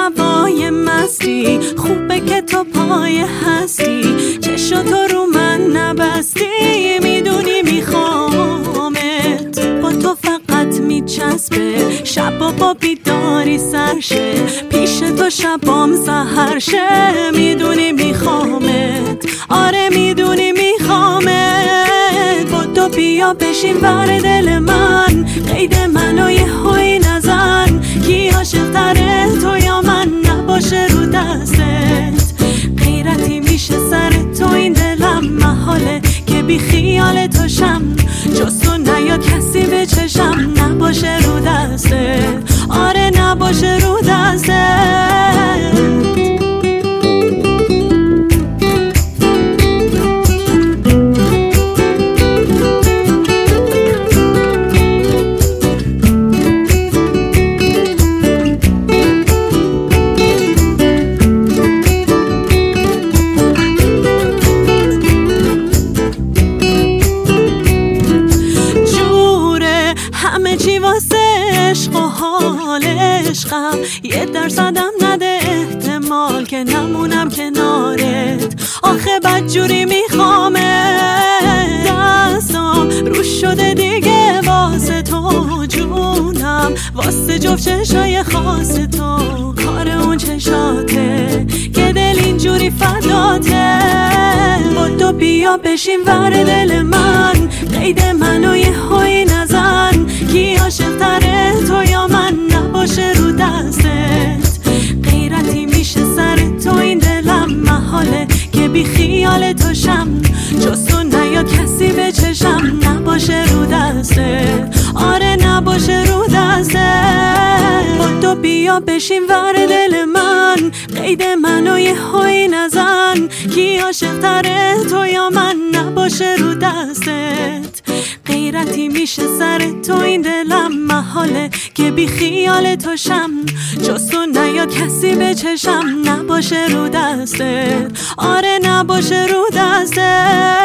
هوای مستی، خوبه که تو پای هستی، چشم تو رو من نبستی، میدونی میخوامت، با تو فقط میچسبه، شبا با بیداری سرشه، پیش تو شبام سحر شه، میدونی میخوامت، آره میدونی میخوامت، با تو بیا بشین ور دل من، قید منو یه هوی نزن، کی عاشق تره تو یا من، نباشه رو دستت، غیرتی میشه سر تو این دلم، محاله که بی خیال تو شم، جز تو نیاد کسی به چشم، نباشه رو دستت، آره نباشه رو دستت. همه چی واسه عشق و حال عشقم، 1% نده احتمال که نمونم کنارت، آخه بدجوری میخوامت، دستم رو شده دیگه واسه تو جونم، واسه جفت چشای خاص تو، کار اون چشاته که دل اینجوری فداته، با تو بیا بشین ور دل من، قید منو یه هوی نزن، کی عاشق تره تو یا من، نباشه رو دستت، غیرتی میشه سر تو این دلم، محاله که بی خیال تو شم، جز تو نیاد کسی به چشم، نباشه رو دستت، آره نباشه رو دستت، با تو بیا بشین ور دل من، قید منو یه هوی نزن، کی عاشق تره تو یا من، نباشه رو دستت، غیرتی میشه سر تو این دلم، محاله که بی خیال تو شم، جز تو نیاد کسی به چشم، نباشه رو دستت، آره نباشه رو دستت.